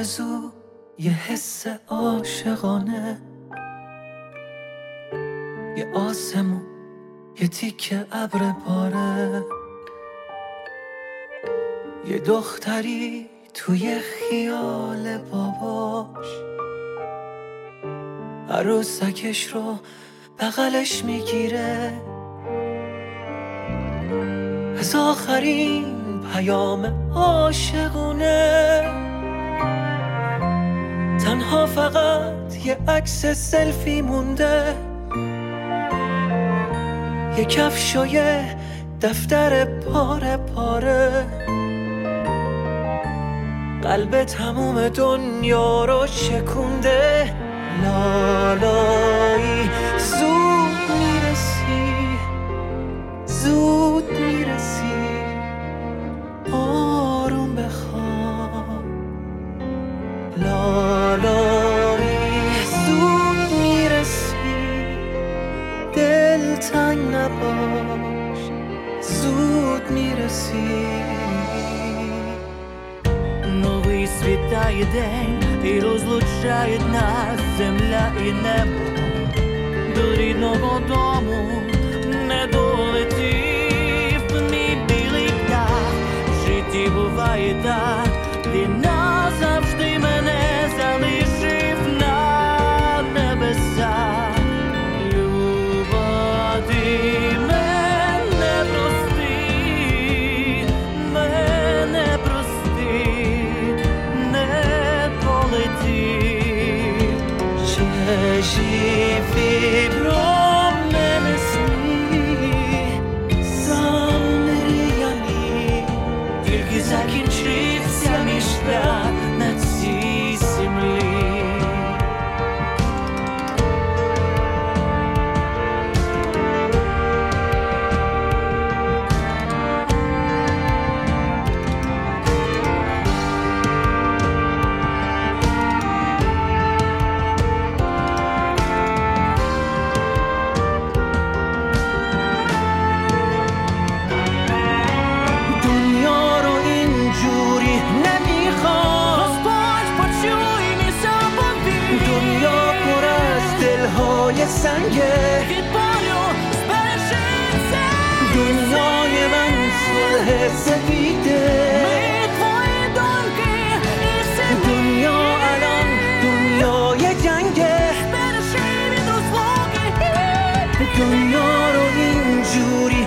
آرزو یه حس عاشقانه، یه آسمون یه تیکه ابر باره، یه دختری توی خیال باباش عروسکش رو بغلش میگیره، از آخرین پیام عاشقونه تنها فقط یه عکس سلفی مونده، یه کفش و یه دفتر پاره پاره، قلب تموم دنیا رو شکونده. لالایی زود میرسی، زود میرسی، آروم بخواب. لالایی زود میرسی، دل تنگ نباش، زود میرسی. Новий світає день і розлучає нас земля і небо. До рідного дому не долетів мій білий птах. В житті буває так, він назавжди мене залишив на небесах. Люба, ти мене прости, мене прости, не полетів. Живи про мене сни, замріяні, Тільки закінчився мій шлях на цій землі. دنیا رو اینجوری نمیخوام، Господь, почуй мій заповіт. دنیا پر از دلهای سنگه، Від болю збережися. دنیای من صلح سفیده، Ми твої думки і все دنیا الان دنیای جنگه، збережи від розлуки. دنیا رو اینجوری